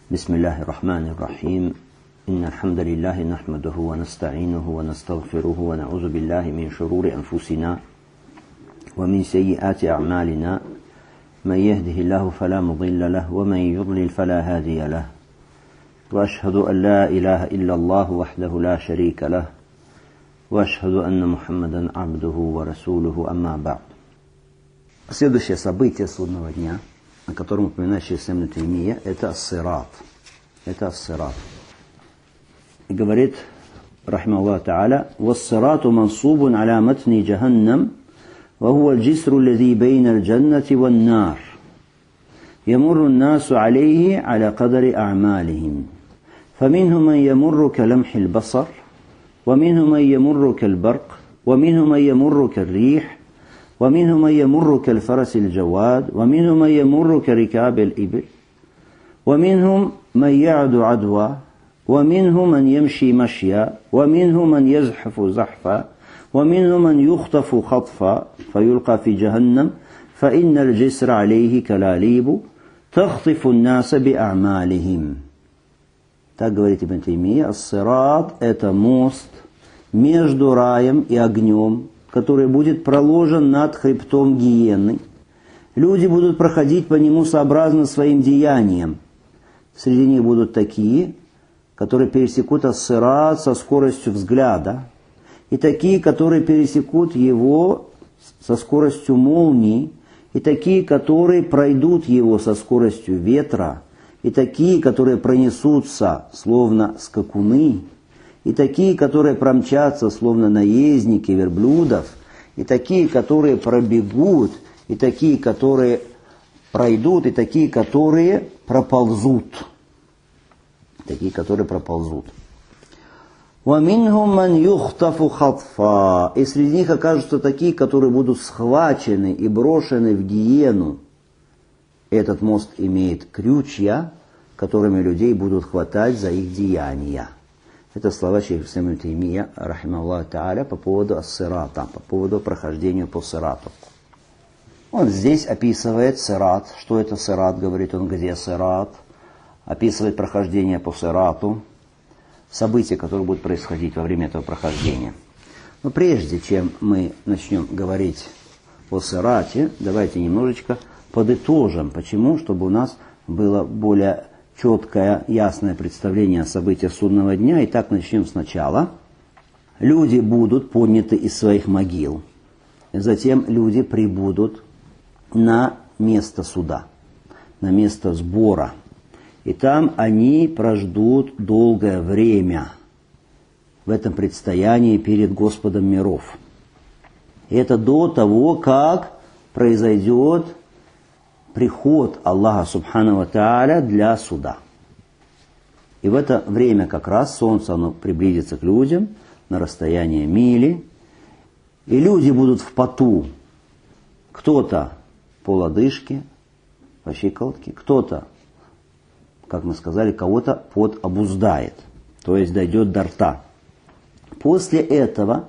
بسم الله الرحمن الرحيم إن الحمد لله نحمده ونستعينه ونستغفره ونعوذ بالله من شرور أنفسنا ومن سيئات أعمالنا من يهده الله فلا مضل له ومن يضلل فلا هادي له وأشهد أن لا إله إلا الله وحده لا شريك له وأشهد أن محمدا عبده ورسوله أما بعد. Следующее событие судного дня, о котором упоминает шейх Ибн Таймия, это ас-сират. Это ас-сират. И говорит, рахимахуллах та'аля, «Вас-сирату мансубун аля матни джаханнам, ва хуа аль-джисру аллази бейна аль-джаннати ван-нар. Ямурру ан-насу алейхи аля кадари а'малихим. فمنهم من يمر كلمح البصر ومنهم من يمر كالبرق ومنهم من يمر كالريح ومنهم من يمر كالفرس الجواد ومنهم من يمر كركاب الإبل ومنهم من يعد عدوى ومنهم من يمشي مشيا ومنهم من يزحف زحفا ومنهم من يخطف خطفا فيلقى في جهنم فإن الجسر عليه كلاليب تخطف الناس بأعمالهم». Так говорит Ибн Таймия, ас-сират – это мост между раем и огнем, который будет проложен над хребтом гиены. Люди будут проходить по нему сообразно своим деяниям. Среди них будут такие, которые пересекут ас-сират со скоростью взгляда, и такие, которые пересекут его со скоростью молнии, и такие, которые пройдут его со скоростью ветра, и такие, которые пронесутся, словно скакуны, и такие, которые промчатся, словно наездники верблюдов, и такие, которые пробегут, и такие, которые пройдут, и такие, которые проползут. Такие, которые проползут. وَمِنْهُمْ مَنْ يُخْطَفُ خَطْفًا. И среди них окажутся такие, которые будут схвачены и брошены в гиену. Этот мост имеет крючья, которыми людей будут хватать за их деяния. Это слова шейха Ибн Таймия, рахимахуллах та'аля, по поводу ас-сирата, по поводу прохождения по сирату. Он здесь описывает сират. Что это сират? Говорит он, где сират? Описывает прохождение по сирату, события, которые будут происходить во время этого прохождения. Но прежде чем мы начнем говорить о сирате, давайте немножечко подытожим. Почему? Чтобы у нас было более четкое, ясное представление о событиях судного дня. Итак, начнем сначала. Люди будут подняты из своих могил. Затем люди прибудут на место суда, на место сбора. И там они прождут долгое время в этом предстоянии перед Господом миров. И это до того, как произойдет приход Аллаха Субхану ва Тааля для суда. И в это время как раз солнце оно приблизится к людям на расстояние мили. И люди будут в поту. Кто-то по лодыжке, по щиколотке, кто-то, как мы сказали, кого-то пот обуздает, то есть дойдет до рта. После этого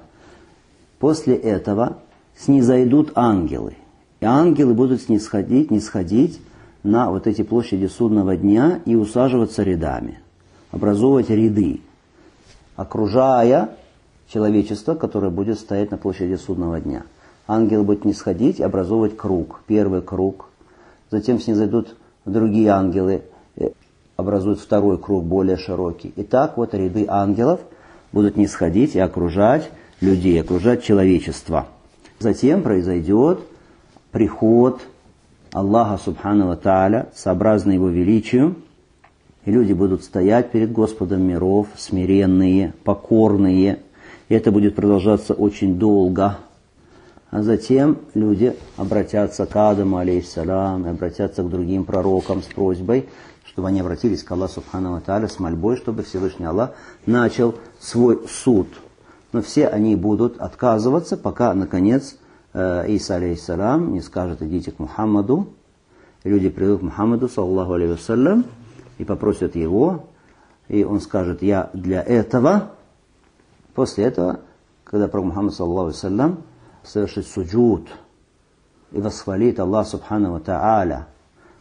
снизойдут ангелы. И ангелы будут нисходить на вот эти площади судного дня и усаживаться рядами, образовывать ряды, окружая человечество, которое будет стоять на площади судного дня. Ангелы будут нисходить и образовывать круг, первый круг. Затем снизойдут другие ангелы, образуют второй круг, более широкий. И так вот ряды ангелов будут нисходить и окружать людей, окружать человечество. Затем произойдет приход Аллаха Субхану ва Тааля, сообразно Его величию, и люди будут стоять перед Господом миров, смиренные, покорные, и это будет продолжаться очень долго. А затем люди обратятся к Адаму, алейхиссалям, и обратятся к другим пророкам с просьбой, чтобы они обратились к Аллаху Субхану ва Тааля с мольбой, чтобы Всевышний Аллах начал свой суд. Но все они будут отказываться, пока, наконец, Иса, алейхиссалям, не скажет: идите к Мухаммаду. И люди придут к Мухаммаду, саллаллаху алейхи вассалям, и попросят его, и он скажет: я для этого. После этого, когда пророк Мухаммад, саллаллаху алейхи вассалям, совершит суджуд и восхвалит Аллах Субхану ва Тааля,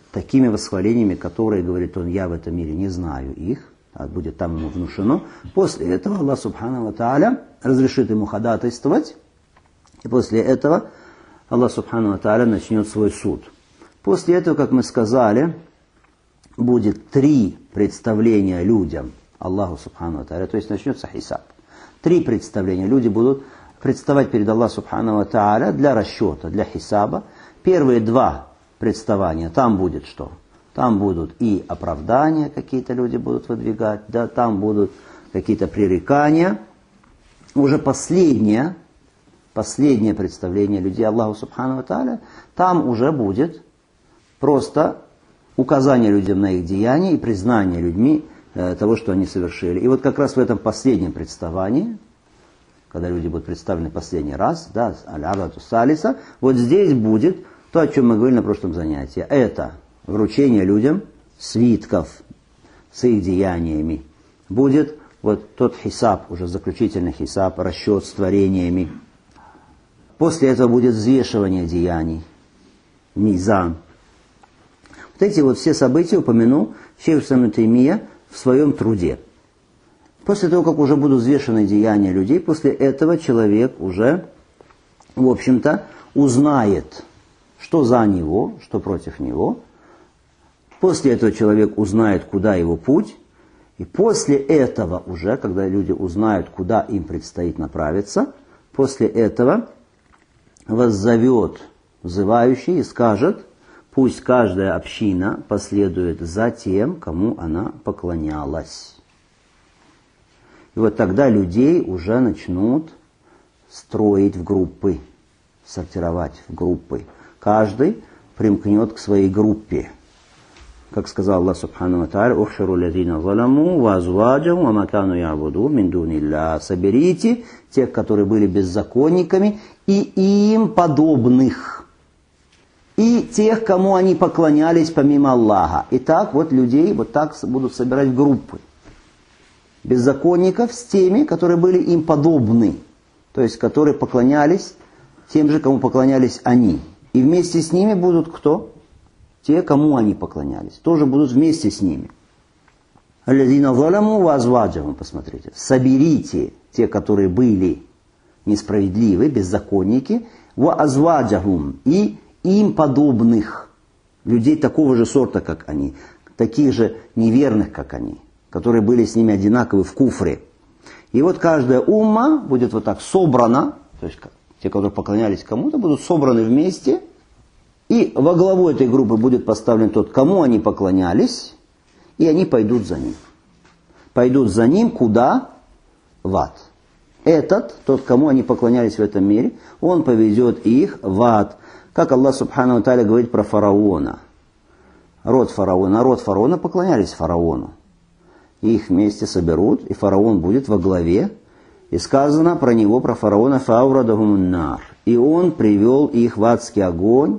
такими восхвалениями, которые, говорит он, я в этом мире не знаю их, а будет там ему внушено. После этого Аллах Субхану ва Тааля разрешит ему ходатайствовать, и после этого Аллах Субхану ва Тааля начнет свой суд. После этого, как мы сказали, будет 3 представления людям Аллаху Субхану ва Тааля, то есть начнется хисаб. 3 представления. Люди будут представать перед Аллахом Субхану ва Тааля для расчета, для хисаба. Первые 2 представания, там будет что? Там будут и оправдания, какие-то люди будут выдвигать, да, там будут какие-то пререкания. Уже последнее представление людей Аллаху Субхану ва Тааля, там уже будет просто указание людям на их деяния и признание людьми того, что они совершили. И вот как раз в этом последнем представлении, когда люди будут представлены последний раз, да, аль-абату салиса, вот здесь будет то, о чем мы говорили на прошлом занятии. Это вручение людям свитков с их деяниями. Будет вот тот хисаб, уже заключительный хисаб, расчет с творениями. После этого будет взвешивание деяний, мизан. Вот эти вот все события упомянул шейх ибн Таймия в своем труде. После того, как уже будут взвешены деяния людей, после этого человек уже, в общем-то, узнает, что за него, что против него. После этого человек узнает, куда его путь. И после этого уже, когда люди узнают, куда им предстоит направиться, после этого воззовет взывающий и скажет: пусть каждая община последует за тем, кому она поклонялась. И вот тогда людей уже начнут строить в группы, сортировать в группы. Каждый примкнет к своей группе. Как сказал Аллах Субхану ва Тааля: «Ухширу лазина заламу ва азваджахум ва ма кану я'буду мин дуниллах». Соберите тех, которые были беззаконниками, и им подобных, и тех, кому они поклонялись помимо Аллаха. И так вот людей вот так будут собирать в группы. Беззаконников с теми, которые были им подобны, то есть которые поклонялись тем же, кому поклонялись они. И вместе с ними будут кто? Те, кому они поклонялись. Тоже будут вместе с ними. Аллазина заламу ва азваджахум, посмотрите. Соберите те, которые были несправедливы, беззаконники, ва азваджахум, и им подобных, людей такого же сорта, как они, таких же неверных, как они, которые были с ними одинаковы в куфре. И вот каждая умма будет вот так собрана, то есть те, которые поклонялись кому-то, будут собраны вместе, и во главу этой группы будет поставлен тот, кому они поклонялись, и они пойдут за ним. Пойдут за ним куда? В ад. Этот, тот, кому они поклонялись в этом мире, он поведет их в ад. Как Аллах Субхану ва Тааля говорит про фараона. Народ фараона поклонялись фараону. И их вместе соберут, и фараон будет во главе. И сказано про него, про фараона: «Фаурадахум нар». И он привел их в адский огонь.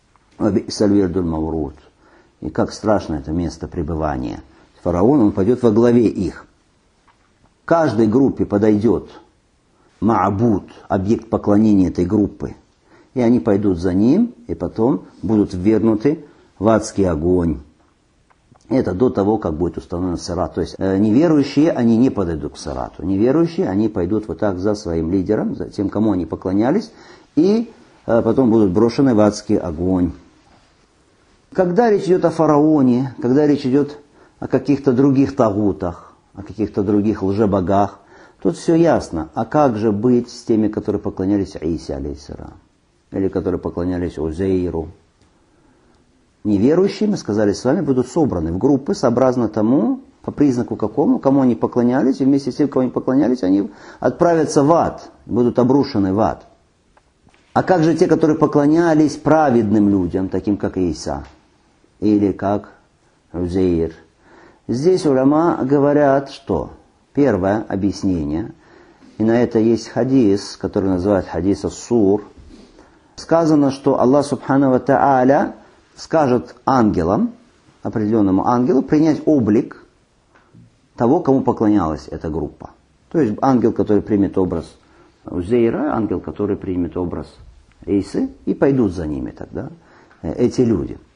И как страшно это место пребывания. Фараон, он пойдет во главе их. Каждой группе подойдет ма'буд, объект поклонения этой группы. И они пойдут за ним, и потом будут ввергнуты в адский огонь. Это до того, как будет установлен сират. То есть неверующие, они не подойдут к сирату. Неверующие, они пойдут вот так за своим лидером, за тем, кому они поклонялись, и потом будут брошены в адский огонь. Когда речь идет о фараоне, когда речь идет о каких-то других тагутах, о каких-то других лжебогах, тут все ясно. А как же быть с теми, которые поклонялись Иисе, алейхиссалям, или которые поклонялись Узейру? Неверующие, мы сказали с вами, будут собраны в группы сообразно тому, по признаку какому, кому они поклонялись, и вместе с тем, кому они поклонялись, они отправятся в ад, будут обрушены в ад. А как же те, которые поклонялись праведным людям, таким как Иса, или как Узейр? Здесь уляма говорят, что первое объяснение, и на это есть хадис, который называют хадис ас-сур, сказано, что Аллах Субхану ва Тааля скажет ангелам, определенному ангелу, принять облик того, кому поклонялась эта группа. То есть ангел, который примет образ Узейра, ангел, который примет образ Исы, и пойдут за ними тогда эти люди.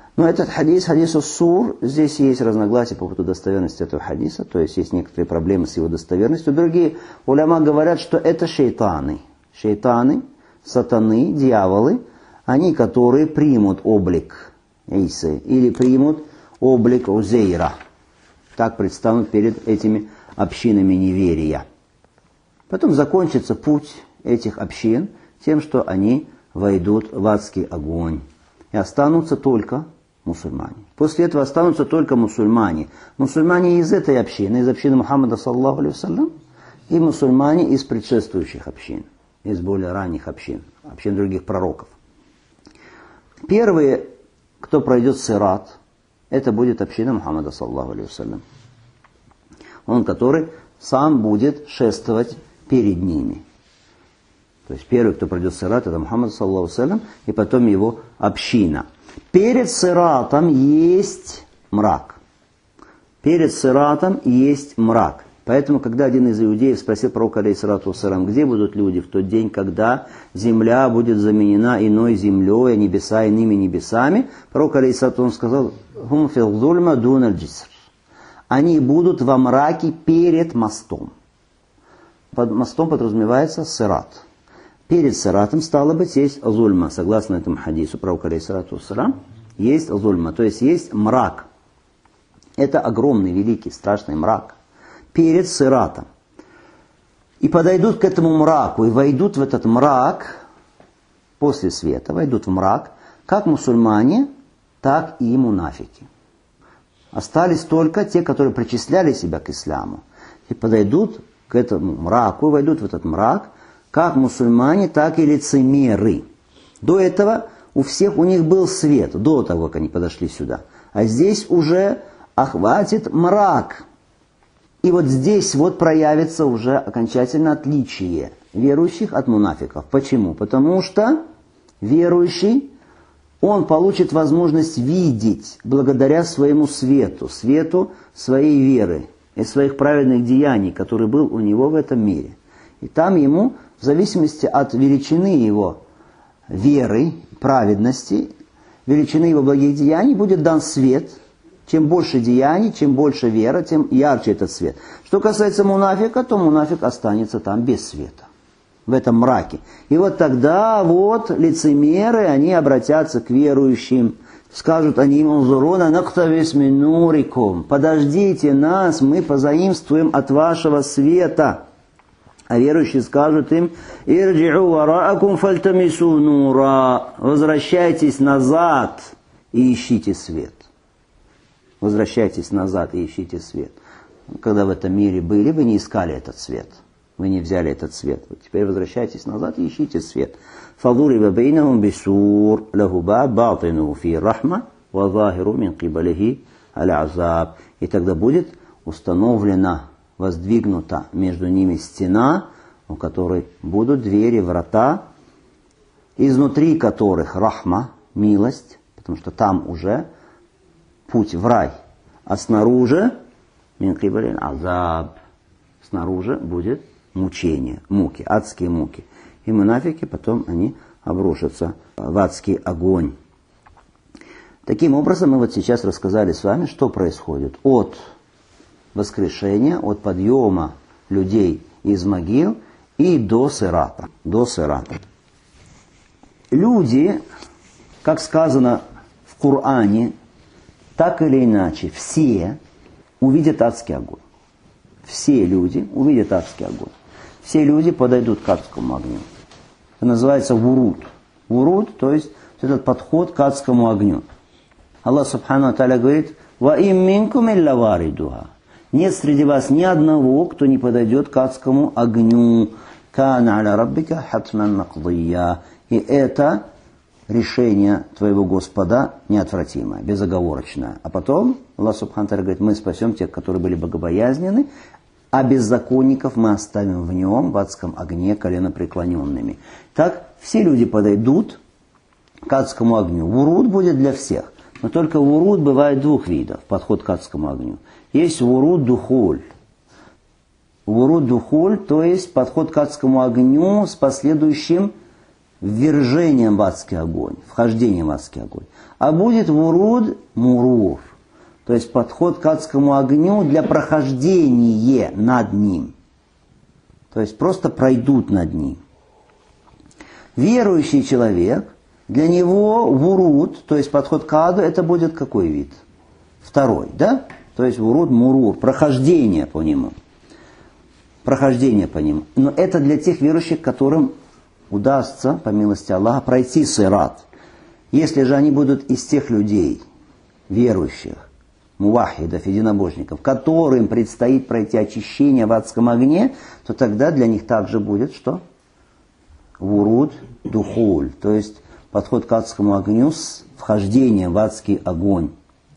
Но этот хадис, хадис ус-сур, здесь есть разногласия по поводу достоверности этого хадиса, то есть есть некоторые проблемы с его достоверностью. Другие уляма говорят, что это шейтаны. Шейтаны, сатаны, дьяволы, они, которые примут облик Исы или примут облик Узейра. Так предстанут перед этими общинами неверия. Потом закончится путь этих общин тем, что они войдут в адский огонь. И останутся только мусульмане. После этого останутся только мусульмане. Мусульмане из этой общины, из общины Мухаммада, саллаллаху алейхи вассалям, и мусульмане из предшествующих общин, из более ранних общин других пророков. Первые, кто пройдет сират, это будет община Мухаммада, саллаллаху алейхи вассалям. Он, который сам будет шествовать перед ними. То есть первый, кто пройдет сират, это Мухаммад, саллаллаху алейхи вассалям, и потом его община. Перед сиратом есть мрак. Перед сиратом есть мрак. Поэтому, когда один из иудеев спросил пророка, алейхиссалату вассалам, где будут люди в тот день, когда земля будет заменена иной землей, а небеса иными небесами, пророк, алейхиссалату вассалам, сказал, «Хум фил зульма дун аль-джиср». Они будут во мраке перед мостом. Под мостом подразумевается сират. Перед сиратом, стало быть, есть зульма. Согласно этому хадису пророка, алейхиссалату вассалам, есть зульма, то есть есть мрак. Это огромный, великий, страшный мрак. Перед сиратом. И подойдут к этому мраку, и войдут в этот мрак после света, войдут в мрак, как мусульмане, так и мунафики. Остались только те, которые причисляли себя к исламу. И подойдут к этому мраку, и войдут в этот мрак, как мусульмане, так и лицемеры. До этого у всех у них был свет, до того, как они подошли сюда. А здесь уже охватит мрак. И вот здесь вот проявится уже окончательно отличие верующих от мунафиков. Почему? Потому что верующий, он получит возможность видеть благодаря своему свету, свету своей веры и своих праведных деяний, который был у него в этом мире. И там ему, в зависимости от величины его веры, праведности, величины его благих деяний, будет дан свет. Чем больше деяний, чем больше вера, тем ярче этот свет. Что касается мунафика, то мунафик останется там без света, в этом мраке. И вот тогда вот лицемеры, они обратятся к верующим, скажут они им: «Унзуруна нактабис мин нурикум». Подождите нас, мы позаимствуем от вашего света. А верующие скажут им: «Ирджи'у вараакум фальтамису нура». Возвращайтесь назад и ищите свет. Возвращайтесь назад и ищите свет. Когда в этом мире были, вы не искали этот свет. Вы не взяли этот свет. Вот теперь возвращайтесь назад и ищите свет. فَضُرِبَ بَيْنَهُمْ بِسُورٍ لَهُ بَابٌ بَاطِنُهُ فِيهِ الرَّحْمَةُ وَظَاهِرُهُ مِنْ قِبَلِهِ الْعَذَابُ. И тогда будет установлена, воздвигнута между ними стена, у которой будут двери, врата, изнутри которых рахма, милость, потому что там уже путь в рай, а снаружи мин кибалин азаб, снаружи будет мучение, муки, адские муки. И мунафики потом они обрушатся в адский огонь. Таким образом, мы вот сейчас рассказали с вами, что происходит от воскрешения, от подъема людей из могил и до сирата. До сирата. Люди, как сказано в Коране, так или иначе, все увидят адский огонь. Все люди увидят адский огонь. Все люди подойдут к адскому огню. Это называется вуруд. Вуруд, то есть этот подход к адскому огню. Аллах Субхану ва Тааля говорит: «Ва им минкум илля варидуха». Нет среди вас ни одного, кто не подойдет к адскому огню. Кана аля раббика хатман мақдия. И это решение твоего Господа неотвратимое, безоговорочное. А потом Аллах Субхану ва Тааля говорит: мы спасем тех, которые были богобоязненны, а беззаконников мы оставим в нем, в адском огне, коленопреклоненными. Так все люди подойдут к адскому огню. Вуруд будет для всех. Но только вуруд бывает двух видов, подход к адскому огню. Есть вуруд духуль. Вуруд духуль, то есть подход к адскому огню с последующим ввержением в адский огонь, вхождением в адский огонь, а будет вуруд мурур, то есть подход к адскому огню для прохождения над ним. То есть просто пройдут над ним. Верующий человек, для него вуруд, то есть подход к аду, это будет какой вид? Второй, да? То есть вуруд мурур, прохождение по нему. Прохождение по нему. Но это для тех верующих, которым удастся, по милости Аллаха, пройти сират. Если же они будут из тех людей, верующих, мувахидов, единобожников, которым предстоит пройти очищение в адском огне, то тогда для них также будет что? Вуруд духуль, то есть подход к адскому огню с вхождением в адский огонь.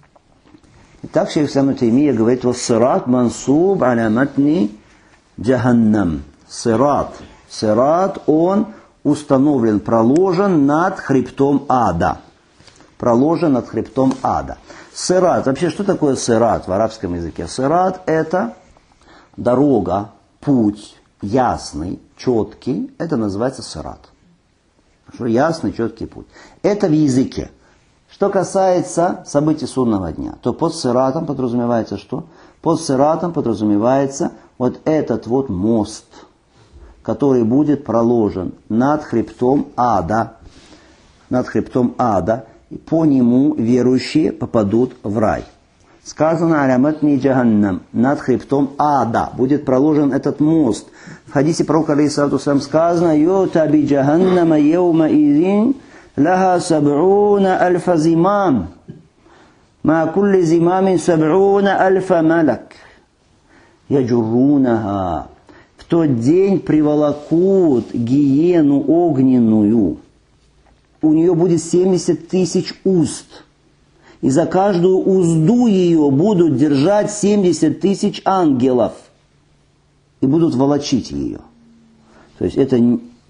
Итак, шейх ислам Таймия говорит: «Вассират мансуб аля матни джаханнам». Сират. Сират, он установлен, проложен над хребтом ада. Проложен над хребтом ада. Сират. Вообще, что такое сират в арабском языке? Сират – это дорога, путь, ясный, четкий. Это называется сират. Ясный, четкий путь. Это в языке. Что касается событий судного дня, то под сиратом подразумевается что? Под сиратом подразумевается вот этот вот мост, который будет проложен над хребтом ада. Над хребтом ада. И по нему верующие попадут в рай. Сказано: «Аляматни джаханнам». Над хребтом ада будет проложен этот мост. В хадисе пророка алейхиссалату вассалям сказано: «Юта би джаханнама йаума изин лаха саб'уна альфа зимам. Ма кулли зимамин саб'уна альфа малак. Яджуррунаха». В тот день приволокут гиену огненную. У нее будет 70 тысяч уст. И за каждую узду ее будут держать 70 тысяч ангелов. И будут волочить ее. То есть это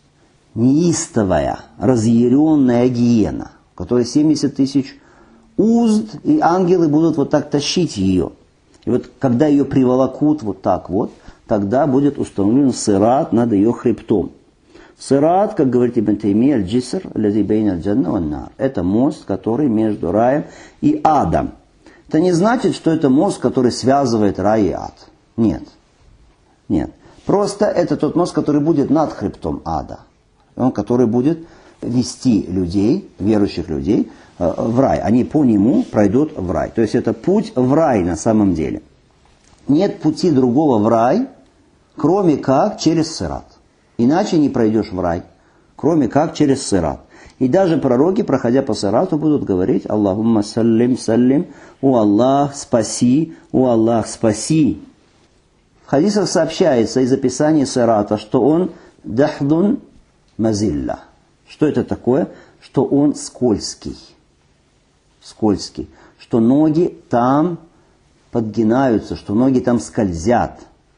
неистовая, разъяренная гиена, у которой 70 тысяч уст, и ангелы будут вот так тащить ее. И вот когда ее приволокут вот так вот, тогда будет установлен сират над ее хребтом. Сират, как говорит Ибн Таймия, аль-джиср, аллази бейна аль-джанна ван-нар. Это мост, который между раем и адом. Это не значит, что это мост, который связывает рай и ад. Нет. Нет. Просто это тот мост, который будет над хребтом ада. Он, который будет вести людей, верующих людей, в рай. Они по нему пройдут в рай. То есть это путь в рай на самом деле. Нет пути другого в рай, кроме как через сират. Иначе не пройдешь в рай, кроме как через сират. И даже пророки, проходя по сирату, будут говорить: «Аллахумма саллим, саллим, о Аллах, спаси, о Аллах, спаси». В хадисах сообщается из описания сирата, что он дахдун мазилля. Что это такое? Что он скользкий. Скользкий. Что ноги там подгинаются, что ноги там скользят.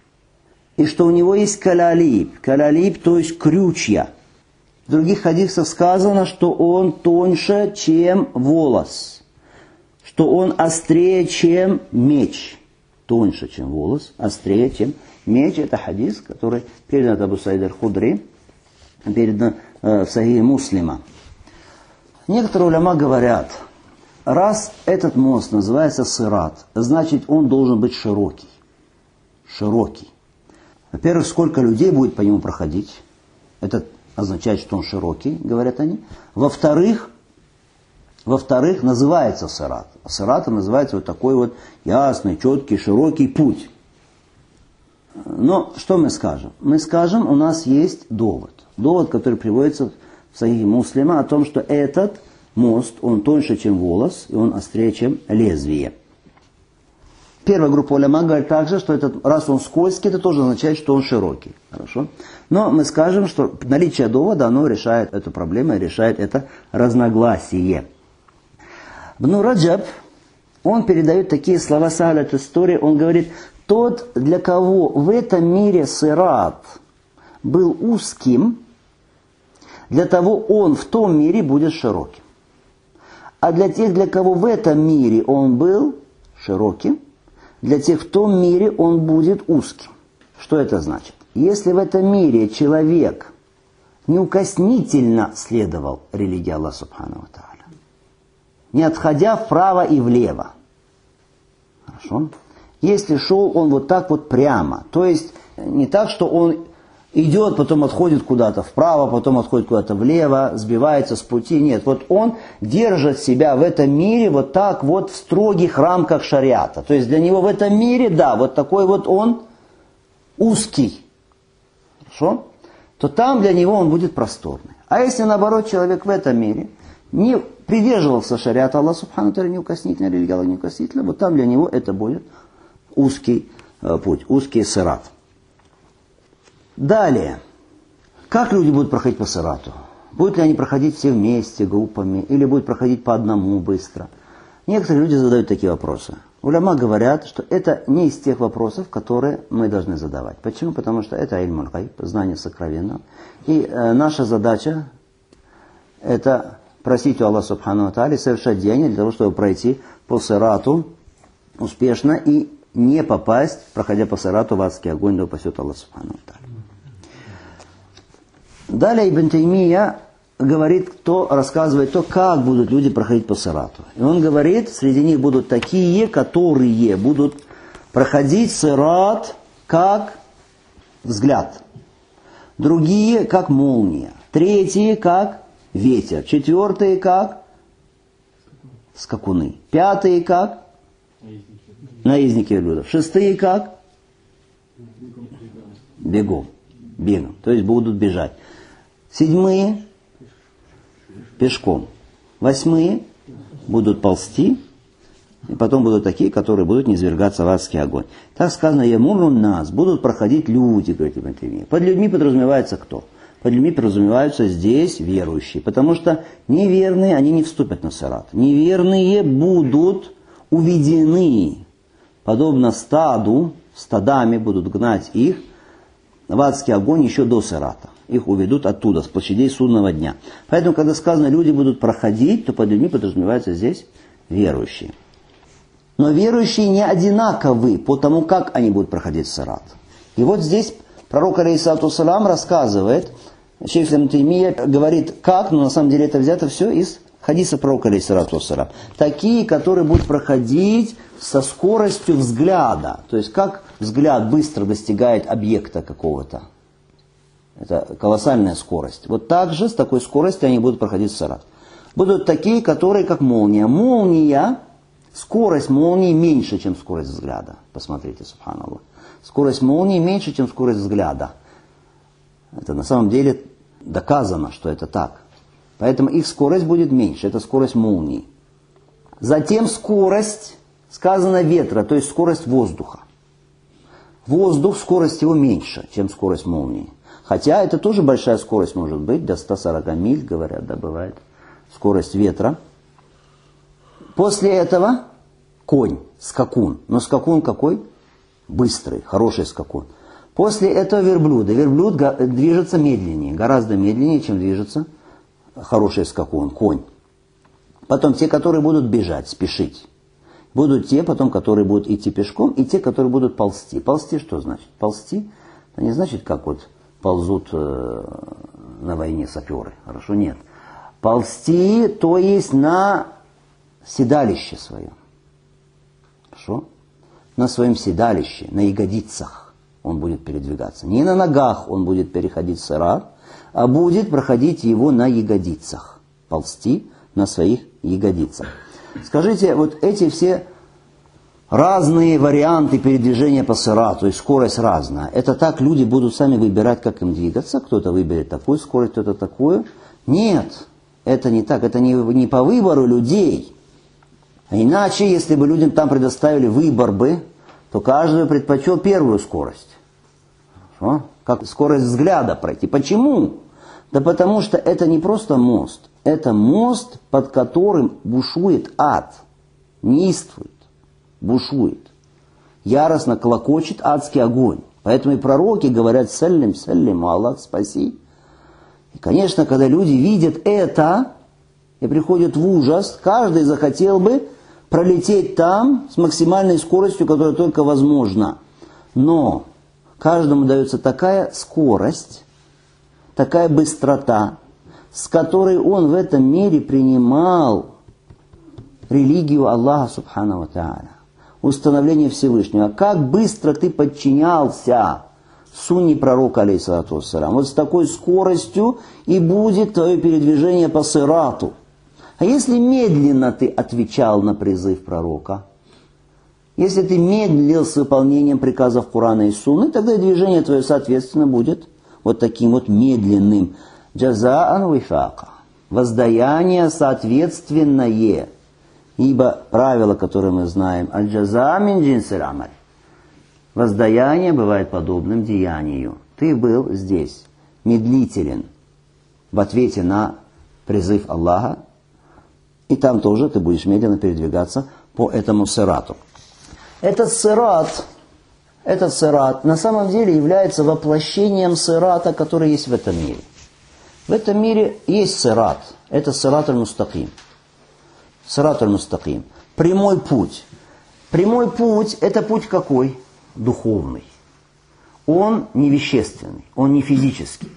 И что у него есть калалиб. Калалиб, то есть крючья. В других хадисах сказано, что он тоньше, чем волос. Что он острее, чем меч. Тоньше, чем волос, острее, чем меч. Это хадис, который передан от Абу Саида аль-Худри, передан в Сахихе Муслима. Некоторые уляма говорят, раз этот мост называется сират, значит он должен быть широкий. Широкий. Во-первых, сколько людей будет по нему проходить? Это означает, что он широкий, говорят они. Во-вторых, называется сират. Сиратом называется вот такой вот ясный, четкий, широкий путь. Но что мы скажем? Мы скажем, у нас есть довод. Довод, который приводится в Сахихе Муслима, о том, что этот мост, он тоньше, чем волос, и он острее, чем лезвие. Первая группа уляма говорит также, что этот, раз он скользкий, это тоже означает, что он широкий. Хорошо? Но мы скажем, что наличие довода, оно решает эту проблему, решает это разногласие. Ибн Раджаб, он передает такие слова Сахля ат-Тустури, он говорит: тот, для кого в этом мире сират был узким, для того он в том мире будет широким. А для тех, для кого в этом мире он был широким, для тех в том мире он будет узким. Что это значит? Если в этом мире человек неукоснительно следовал религии Аллаха Субхану ва Тааля, не отходя вправо и влево. Хорошо? Если шел он вот так вот прямо, то есть не так, что он идет, потом отходит куда-то вправо, потом отходит куда-то влево, сбивается с пути. Нет, вот он держит себя в этом мире вот так вот в строгих рамках шариата. То есть для него в этом мире, да, вот такой вот он узкий. Хорошо? То там для него он будет просторный. А если наоборот человек в этом мире не придерживался шариата Аллаха Субхану ва Тааля, неукоснительно, религия Аллаха неукоснительно, вот там для него это будет узкий путь, узкий сират. Далее. Как люди будут проходить по сирату? Будут ли они проходить все вместе, группами, или будут проходить по одному быстро? Некоторые люди задают такие вопросы. Уляма говорят, что это не из тех вопросов, которые мы должны задавать. Почему? Потому что это иль-муль гайб, знание сокровенного. И наша задача – это просить у Аллаха Субхану ва Тааля, совершать деяния для того, чтобы пройти по сирату успешно и не попасть, проходя по сирату, в адский огонь, да упасет Аллах Субхану ва Тааля. Далее Ибн Таймия говорит, рассказывает то, как будут люди проходить по сирату. И он говорит, среди них будут такие, которые будут проходить сират как взгляд. Другие как молния. Третьи как ветер. Четвертые как скакуны. Пятые как наездники верблюдов. Шестые как бегом. То есть будут бежать. Седьмые пешком. Восьмые будут ползти. И потом будут такие, которые будут низвергаться в адский огонь. Так сказано, ямурун нас, будут проходить люди, говорит Ибн Таймия. Под людьми подразумевается кто? Под людьми подразумеваются здесь верующие. Потому что неверные, они не вступят на сират. Неверные будут уведены, подобно стаду, стадами будут гнать их в адский огонь еще до сирата. Их уведут оттуда, с площадей судного дня. Поэтому, когда сказано, люди будут проходить, то под людьми подразумеваются здесь верующие. Но верующие не одинаковы по тому, как они будут проходить сират. И вот здесь пророк алейхиссалату вассалам рассказывает, шейх Ибн Таймия говорит, как, но на самом деле это взято все из хадиса пророка алейхиссалату вассалам. Такие, которые будут проходить со скоростью взгляда. То есть, как взгляд быстро достигает объекта какого-то. Это колоссальная скорость. Вот так же, с такой скоростью они будут проходить сират. Будут такие, которые как молния. Скорость молнии меньше, чем скорость взгляда. Посмотрите, субханаллах. Скорость молнии меньше, чем скорость взгляда. Это на самом деле доказано, что это так. Поэтому их скорость будет меньше. Это скорость молнии. Затем скорость, сказано ветра, то есть скорость воздуха. Воздух, скорость его меньше, чем скорость молнии. Хотя это тоже большая скорость может быть, до 140 миль, говорят, да, бывает. Скорость ветра. После этого конь, скакун. Но скакун какой? Быстрый, хороший скакун. После этого верблюд. Верблюд движется медленнее, гораздо медленнее, чем движется хороший скакун, конь. Потом те, которые будут бежать, спешить. Будут те, потом, которые будут идти пешком, и те, которые будут ползти. Ползти что значит? Ползти, это не значит, как вот ползут на войне саперы. Хорошо, нет. Ползти, то есть на седалище свое. Хорошо? На своем седалище, на ягодицах он будет передвигаться. Не на ногах он будет переходить сират, а будет проходить его на ягодицах. Ползти на своих ягодицах. Скажите, вот эти все разные варианты передвижения по сирату, то есть скорость разная. Это так люди будут сами выбирать, как им двигаться. Кто-то выберет такую скорость, кто-то такую. Нет, это не так. Это не по выбору людей. А иначе, если бы людям там предоставили выбор бы, то каждый предпочел первую скорость. Хорошо? Как скорость взгляда пройти. Почему? Да потому что это не просто мост. Это мост, под которым бушует ад. Неистует. Бушует. Яростно клокочет адский огонь. Поэтому и пророки говорят: «Саллим, саллим, Аллах, спаси». И, конечно, когда люди видят это и приходят в ужас, каждый захотел бы пролететь там с максимальной скоростью, которая только возможна. Но каждому дается такая скорость, такая быстрота, с которой он в этом мире принимал религию Аллаха Субхану ва Тааля, установление Всевышнего. Как быстро ты подчинялся сунне пророка, алейхиссалату вассалям. Вот с такой скоростью и будет твое передвижение по сирату. А если медленно ты отвечал на призыв пророка, если ты медлил с выполнением приказов Корана и Сунны, тогда и движение твое, соответственно, будет вот таким вот медленным. Джазаан вифака. Воздаяние соответственное. Ибо правило, которое мы знаем, аль-джаза мин джинсиль амаль. Воздаяние бывает подобным деянию. Ты был здесь медлителен в ответе на призыв Аллаха, и там тоже ты будешь медленно передвигаться по этому сирату. Этот сират на самом деле является воплощением сирата, который есть в этом мире. В этом мире есть сират. Это сират аль-мустаким. Сират аль-мустаким. Прямой путь. Прямой путь – это путь какой? Духовный. Он не вещественный, он не физический.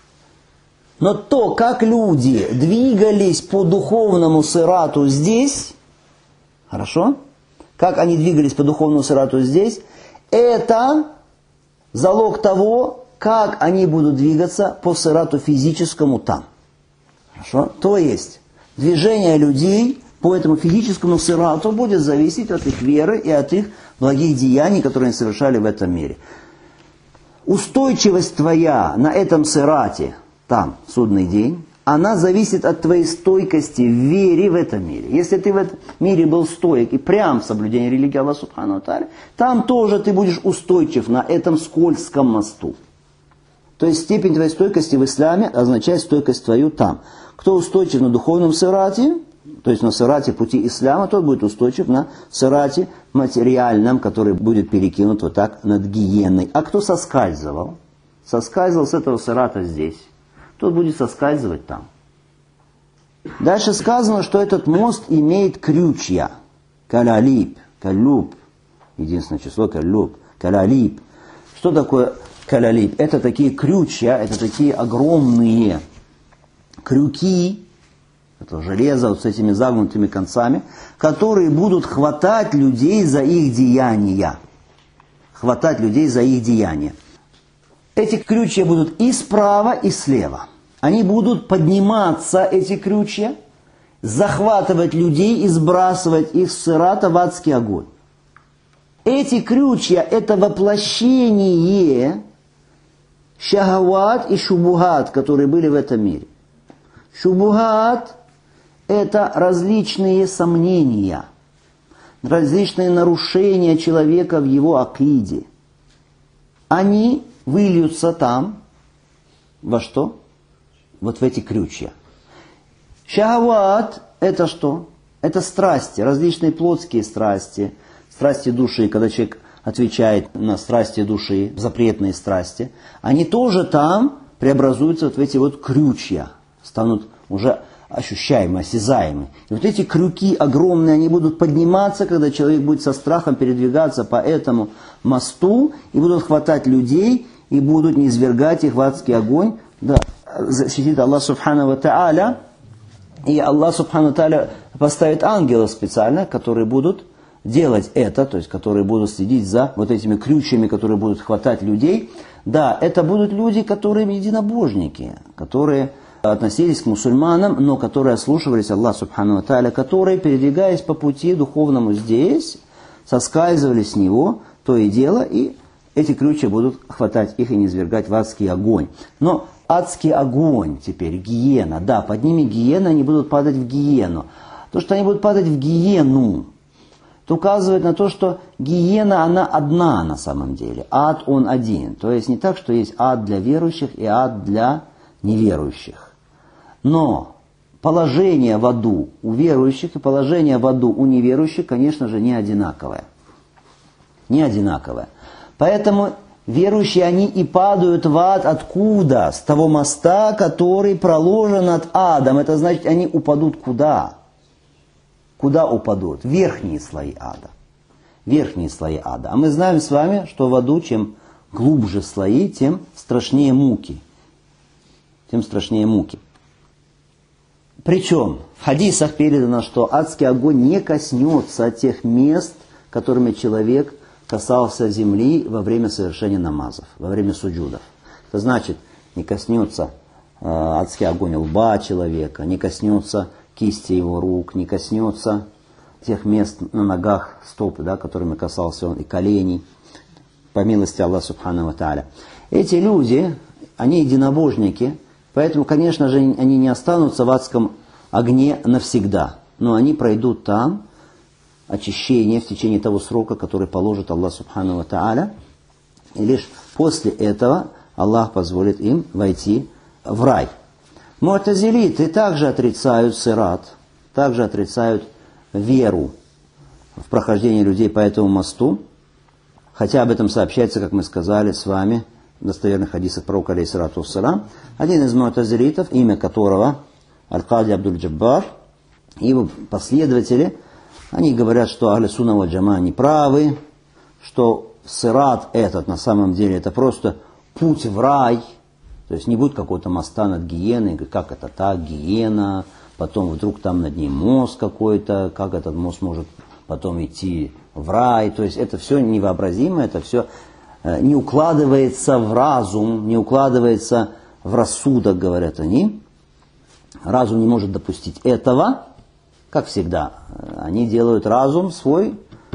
Но то, как люди двигались по духовному сирату здесь, хорошо? Как они двигались по духовному сирату здесь, это залог того, как они будут двигаться по сирату физическому там. Хорошо? То есть, движение людей по этому физическому сирату будет зависеть от их веры и от их благих деяний, которые они совершали в этом мире. Устойчивость твоя на этом сирате, там, судный день, она зависит от твоей стойкости в вере в этом мире. Если ты в этом мире был стоек и прям в соблюдении религии Аллаха Субхану ва Тааля, там тоже ты будешь устойчив на этом скользком мосту. То есть степень твоей стойкости в исламе означает стойкость твою там. Кто устойчив на духовном сирате, то есть на сирате пути ислама, тот будет устойчив на сирате материальном, который будет перекинут вот так над гиеной. А кто соскальзывал с этого сирата здесь, тот будет соскальзывать там. Дальше сказано, что этот мост имеет крючья. Калалиб, калюб, единственное число калюб, калалиб. Что такое калалиб? Это такие крючья, это такие огромные крюки, это железо вот с этими загнутыми концами, которые будут хватать людей за их деяния. Хватать людей за их деяния. Эти крючья будут и справа, и слева. Они будут подниматься, эти крючья, захватывать людей и сбрасывать их с сирата в адский огонь. Эти крючья – это воплощение шахават и шубухат, которые были в этом мире. Шубухат – это различные сомнения, различные нарушения человека в его акиде. Они выльются там во что? Вот в эти крючья. Шахават – это что? Это страсти, различные плотские страсти, страсти души, когда человек отвечает на страсти души, запретные страсти, они тоже там преобразуются вот в эти вот крючья, станут уже ощущаемы, осязаемы. И вот эти крюки огромные, они будут подниматься, когда человек будет со страхом передвигаться по этому мосту, и будут хватать людей, и будут низвергать их в адский огонь. Да, защитит Аллах Субхану ва Тааля. И Аллах Субхану ва Тааля поставит ангелов специально, которые будут делать это, то есть которые будут следить за вот этими крючьями, которые будут хватать людей. Да, это будут люди, которые единобожники, которые относились к мусульманам, но которые ослушивались Аллаха Субхану ва Тааля, которые, передвигаясь по пути духовному здесь, соскальзывали с него, то и дело, и эти крючья будут хватать их и низвергать в адский огонь. Но адский огонь теперь, гиена, да, под ними гиена, они будут падать в гиену. То, что они будут падать в гиену, это указывает на то, что гиена, она одна на самом деле. Ад, он один. То есть не так, что есть ад для верующих и ад для неверующих. Но положение в аду у верующих и положение в аду у неверующих, конечно же, не одинаковое. Не одинаковое. Поэтому верующие, они и падают в ад откуда? С того моста, который проложен над адом. Это значит, они упадут куда? Куда упадут? В верхние слои ада. Верхние слои ада. А мы знаем с вами, что в аду, чем глубже слои, тем страшнее муки. тем страшнее муки. Причем в хадисах передано, что адский огонь не коснется тех мест, которыми человек касался земли во время совершения намазов, во время суджудов. Это значит, не коснется адский огонь лба человека, не коснется кисти его рук, не коснется тех мест на ногах, стоп, да, которыми касался он, и коленей, по милости Аллаха Субхану ва Тааля. Эти люди, они единобожники, поэтому, конечно же, они не останутся в адском огне навсегда, но они пройдут там очищение в течение того срока, который положит Аллах Субхану ва Тааля, и лишь после этого Аллах позволит им войти в рай. Му'тазилиты также отрицают сират, также отрицают веру в прохождение людей по этому мосту, хотя об этом сообщается, как мы сказали с вами, в достоверных хадисах пророка алейхиссалату вассалам. Один из му'тазилитов, имя которого Аль-Кади Абдуль-Джаббар, и его последователи, они говорят, что Ахлю Сунна валь Джамаа не правы, что сират этот на самом деле это просто путь в рай, то есть не будет какого-то моста над гиеной, как это так, гиена, потом вдруг там над ней мост какой-то, как этот мост может потом идти в рай, то есть это все невообразимо, это все не укладывается в разум, не укладывается в рассудок, говорят они. Разум не может допустить этого, как всегда. Они делают разум свой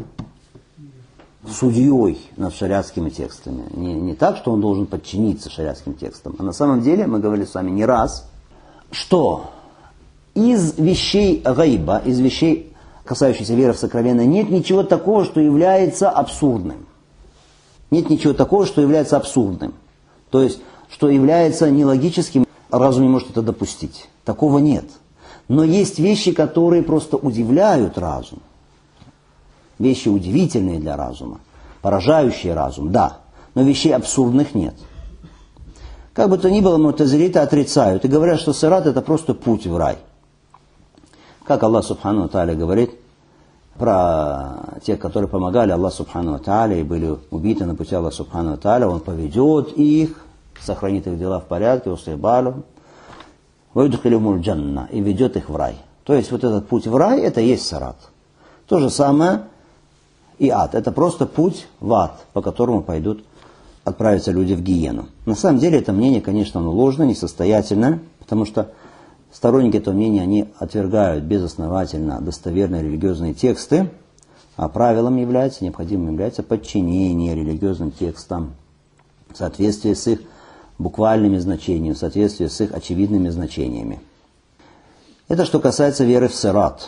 судьей над шариатскими текстами. Не так, что он должен подчиниться шариатским текстам, а на самом деле, мы говорили с вами не раз, что из вещей гайба, из вещей, касающихся веры в сокровенное, нет ничего такого, что является абсурдным. Нет ничего такого, что является абсурдным. То есть, что является нелогическим, разум не может это допустить. Такого нет. Но есть вещи, которые просто удивляют разум. Вещи удивительные для разума, поражающие разум, да. Но вещей абсурдных нет. Как бы то ни было, му'тазилиты отрицают и говорят, что сират это просто путь в рай. Как Аллах Субхану ва Тааля говорит про тех, которые помогали Аллаху Субхану ва Тааля и были убиты на пути Аллаха Субхану ва Тааля, Он поведет их, сохранит их дела в порядке, услейбалю, вайдхилюмуль джанна, и ведет их в рай. То есть вот этот путь в рай, это и есть сират. То же самое и ад. Это просто путь в ад, по которому отправятся люди в гиену. На самом деле это мнение, конечно, оно ложно, несостоятельно, потому что сторонники этого мнения, они отвергают безосновательно достоверные религиозные тексты, а правилом является, необходимым является подчинение религиозным текстам в соответствии с их буквальными значениями, в соответствии с их очевидными значениями. Это что касается веры в сират.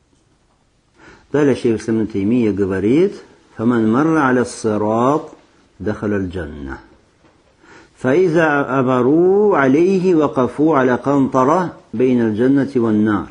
Далее шейх ибн Таймия говорит: «Фаман марра аля сират дахаля аль-джанна. فإذا عبروا عليه وقفوا على قنطرة بين الجنة والنار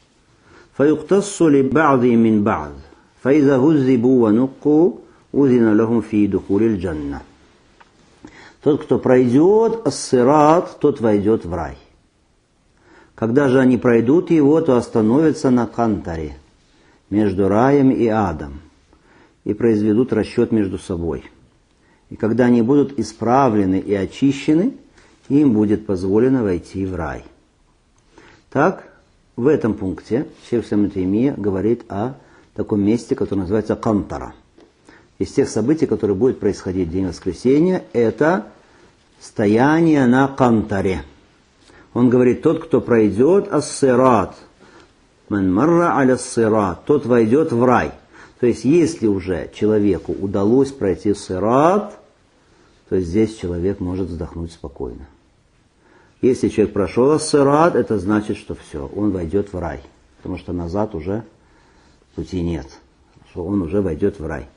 فيقتص لبعضهم من بعض فإذا هذبوا ونقوا أذن لهم في دخول الجنة». Тот, кто пройдет ас-сират, тот войдет в рай. Когда же они пройдут его, то остановятся на кантаре между раем и адом и произведут расчет между собой. И когда они будут исправлены и очищены, им будет позволено войти в рай. Так, в этом пункте шейх ибн Таймия говорит о таком месте, которое называется кантара. Из тех событий, которые будут происходить в день воскресения, это стояние на кантаре. Он говорит, тот, кто пройдет ас-сират, ман марра аля ас-сират, тот войдет в рай. То есть, если уже человеку удалось пройти сират, то здесь человек может вздохнуть спокойно. Если человек прошел ас-сират, это значит, что все, он войдет в рай. Потому что назад уже пути нет. Что он уже войдет в рай.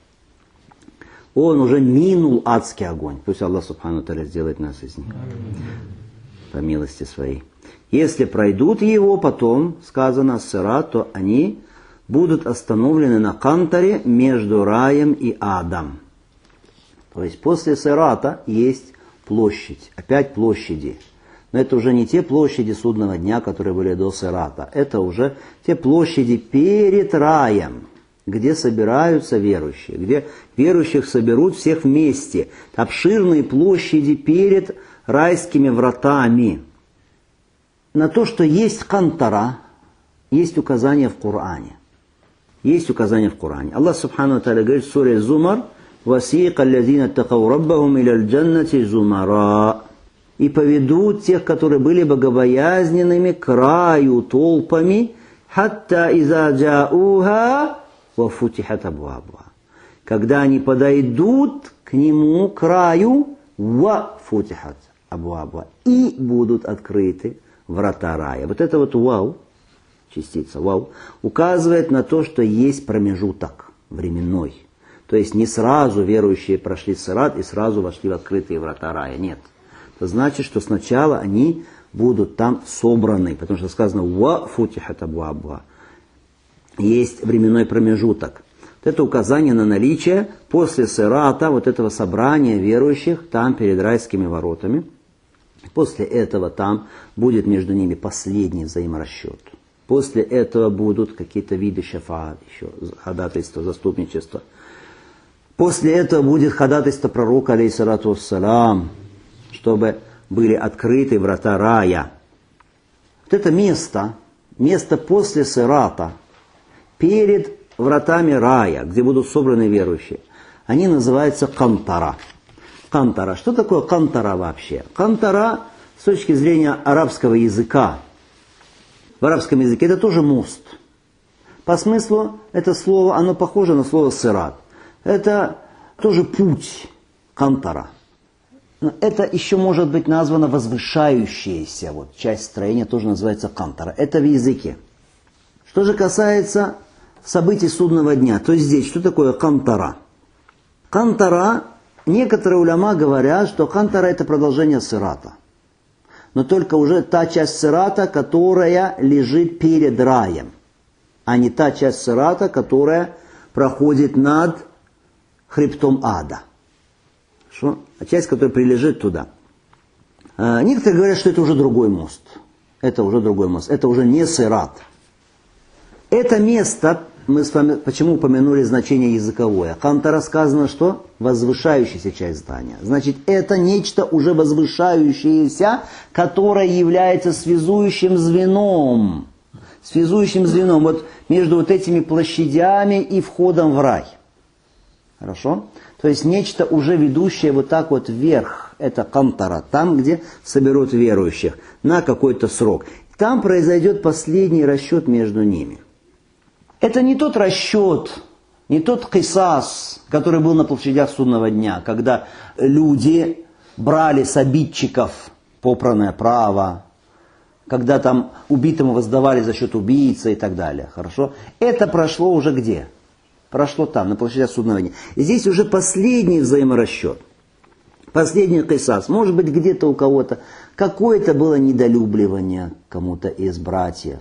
Он уже минул адский огонь. Пусть Аллах Субхану Тааля сделает нас из них. По милости своей. Если пройдут его потом, сказано ас-сират, то они будут остановлены на кантаре между раем и адом. То есть после сирата есть площадь, опять площади. Но это уже не те площади судного дня, которые были до сирата. Это уже те площади перед раем, где собираются верующие, где верующих соберут всех вместе. Обширные площади перед райскими вратами. на то, что есть кантара, есть указание в Коране. Есть указание в Коране. Аллах Субхану ва Тааля говорит в суре Зумар: «Васиqa аллазина тақау раббахум иля аль-джаннати зумара». И поведут тех, которые были богобоязненными, к раю толпами, «хатта иза джауха ва футихат абвабуха». Когда они подойдут к нему, к раю, «ва футихат абвабуха», и будут открыты врата рая. Вот это вот «вау», частица «вау», указывает на то, что есть промежуток временной. То есть не сразу верующие прошли сират и сразу вошли в открытые врата рая. Нет. Это значит, что сначала они будут там собраны, потому что сказано «ва футихат абвабуха». Есть временной промежуток. Вот это указание на наличие после сирата, вот этого собрания верующих там перед райскими воротами. После этого там будет между ними последний взаиморасчет. После этого будут какие-то виды шафаат, еще ходатайства, заступничества. После этого будет ходатайство пророка, алейхиссалату вассалям, чтобы были открыты врата рая. Вот это место после сирата, перед вратами рая, где будут собраны верующие, они называются кантара. Кантара. Что такое кантара вообще? Кантара с точки зрения арабского языка. В арабском языке это тоже мост. По смыслу это слово, оно похоже на слово сират. Это тоже путь, кантара. Но это еще может быть названо возвышающаяся вот, часть строения, тоже называется кантара. Это в языке. Что же касается событий судного дня, то здесь что такое кантара? Кантара, некоторые уляма говорят, что кантара это продолжение сирата. Но только уже та часть сирата, которая лежит перед раем, а не та часть сирата, которая проходит над хребтом ада. Хорошо? А часть, которая прилежит туда. Некоторые говорят, что это уже другой мост. Это уже другой мост. Это уже не сират. Это место, мы с вами почему упомянули значение языковое. Кантара сказано, что возвышающаяся часть здания. Значит, это нечто уже возвышающееся, которое является связующим звеном. Связующим звеном вот между вот этими площадями и входом в рай. Хорошо? То есть нечто уже ведущее вот так вот вверх. Это кантара. Там, где соберут верующих на какой-то срок. Там произойдет последний расчет между ними. Это не тот расчет, не тот кисас, который был на площадях судного дня, когда люди брали с обидчиков попранное право, когда там убитому воздавали за счет убийцы и так далее. Хорошо? Это прошло уже где? Прошло там, на площадях судного дня. И здесь уже последний взаиморасчет. Последний кисас. Может быть, где-то у кого-то какое-то было недолюбливание кому-то из братьев.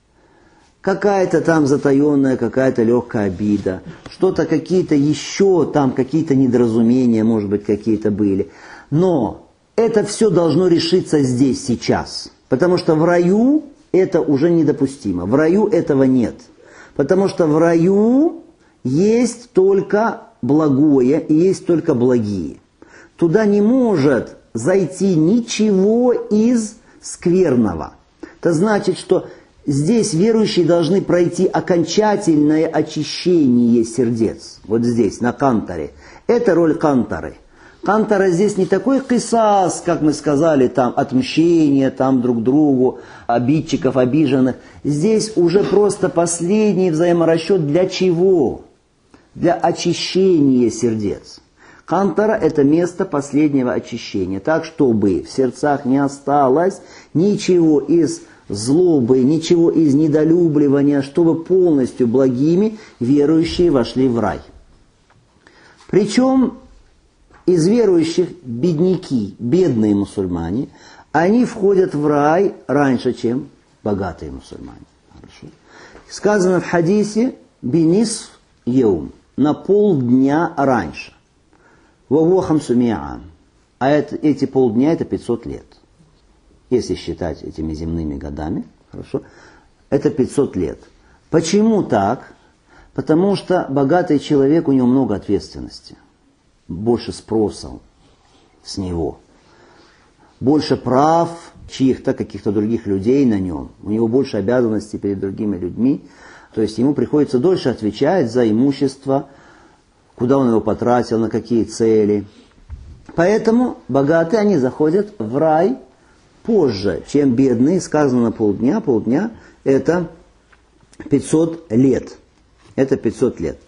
Какая-то там затаенная, какая-то легкая обида. Что-то какие-то еще там, какие-то недоразумения, может быть, какие-то были. Но это все должно решиться здесь, сейчас. Потому что в раю это уже недопустимо. В раю этого нет. Потому что в раю есть только благое и есть только благие. Туда не может зайти ничего из скверного. Это значит, что здесь верующие должны пройти окончательное очищение сердец. Вот здесь, на кантаре. Это роль кантары. Кантара здесь не такой кисас, как мы сказали, там отмщение там друг другу, обидчиков, обиженных. Здесь уже просто последний взаиморасчет для чего? Для очищения сердец. Кантара – это место последнего очищения. Так, чтобы в сердцах не осталось ничего из злобы, ничего из недолюбливания, чтобы полностью благими верующие вошли в рай. Причем из верующих бедняки, бедные мусульмане, они входят в рай раньше, чем богатые мусульмане. Хорошо. Сказано в хадисе «бинисф еум» – на полдня раньше. «Вавохам суми'ан» – а эти полдня – это 500 лет. Если считать этими земными годами, хорошо, это 500 лет. Почему так? Потому что богатый человек, у него много ответственности. Больше спроса с него. больше прав чьих-то, каких-то других людей на нем. У него больше обязанностей перед другими людьми. То есть ему приходится дольше отвечать за имущество, куда он его потратил, на какие цели. Поэтому богатые, они заходят в рай позже, чем бедные. Сказано на полдня. Полдня – это 500 лет. Это 500 лет.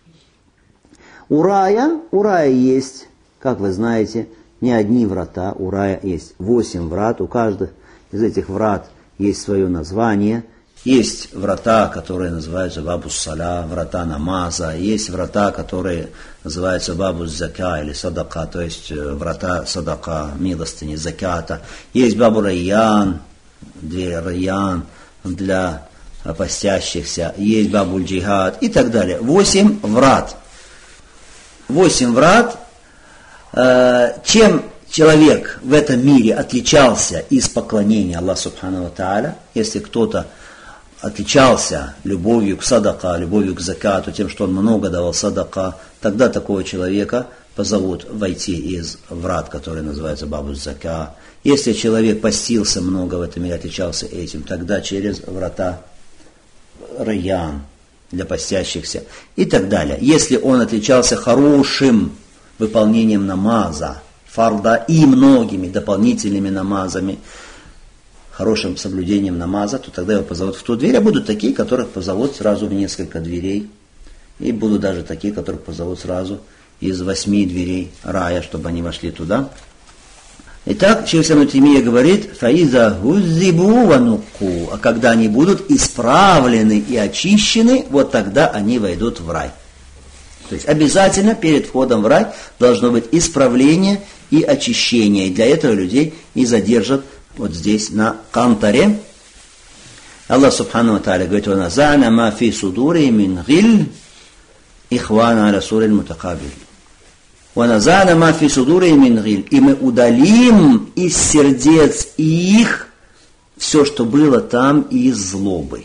У рая есть, как вы знаете, не одни врата. У рая есть 8 врат. У каждого из этих врат есть свое название. Есть врата, которые называются бабус саля, врата намаза. Есть врата, которые называются бабус зака или садака, то есть врата садака, милостыни, заката. Есть бабу райян, дверь райян для постящихся. Есть бабу джихад и так далее. 8 врат. 8 врат. Чем человек в этом мире отличался из поклонения Аллаху Субхану ва Тааля, если кто-то отличался любовью к садака, любовью к закату, тем, что он много давал садака, тогда такого человека позовут войти из врат, которые называются бабу зака. Если человек постился много в этом мире, отличался этим, тогда через врата райян для постящихся и так далее. Если он отличался хорошим выполнением намаза, фарда и многими дополнительными намазами, хорошим соблюдением намаза, то тогда его позовут в ту дверь, а будут такие, которых позовут сразу в несколько дверей, и будут даже такие, которых позовут сразу из 8 дверей рая, чтобы они вошли туда. Итак, шейх ибн Таймия говорит, «Фаиза гуззибу вануку», а когда они будут исправлены и очищены, вот тогда они войдут в рай. То есть обязательно перед входом в рай должно быть исправление и очищение. И для этого людей и задержат вот здесь на кантаре. Аллах Субхану ва Тааля говорит: «Ваназана ма фи судури мин гиль ихвана аля суриль мутакабиль». «Ваназана ма фи судури мин гиль». И мы удалим из сердец их все, что было там из злобы.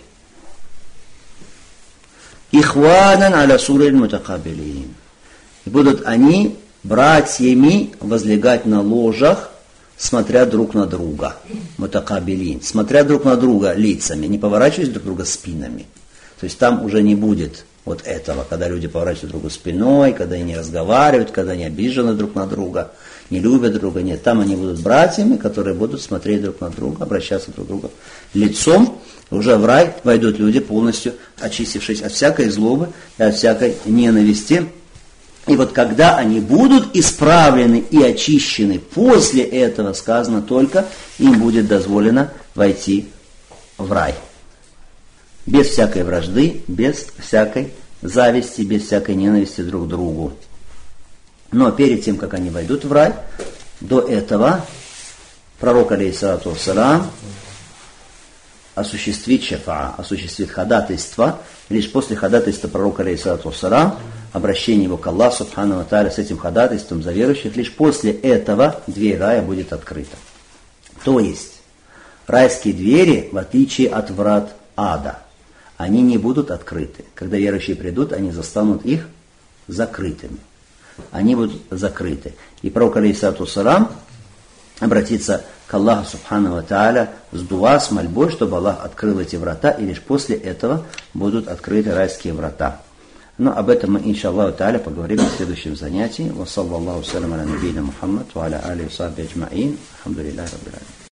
«Ихванан аля суриль мутакабилин». И будут они братьями возлегать на ложах, смотря друг на друга, мутакабилин, смотря друг на друга лицами, не поворачиваясь друг к другу спинами. То есть там уже не будет вот этого, когда люди поворачивают друг другу спиной, когда они не разговаривают, когда они обижены друг на друга, не любят друг друга. Нет, там они будут братьями, которые будут смотреть друг на друга, обращаться друг к другу лицом. Уже в рай войдут люди, полностью очистившись от всякой злобы и от всякой ненависти. И вот когда они будут исправлены и очищены, после этого сказано только, им будет дозволено войти в рай. Без всякой вражды, без всякой зависти, без всякой ненависти друг к другу. Но перед тем, как они войдут в рай, до этого пророк, алейхиссалату вассалам, осуществит шафаа, осуществит ходатайство. Лишь после ходатайства пророка, алейхиссалату вассалам, обращение его к Аллаху Субхану ва Тааля с этим ходатайством за верующих, лишь после этого дверь рая будет открыта. То есть, райские двери, в отличие от врат ада, они не будут открыты. Когда верующие придут, они застанут их закрытыми. Они будут закрыты. И пророк, алейхиссалату вассалам, обратится к Аллаху Субхану ва Тааля с дуа, с мольбой, чтобы Аллах открыл эти врата, и лишь после этого будут открыты райские врата. Но об этом мы, иншаллаху тааля, поговорим в следующем занятии. Ва саллаллаху салям аля набийна Мухаммад ва аля алихи ва сахбихи аджмаин. Алхамдулиллахи раббил алямин.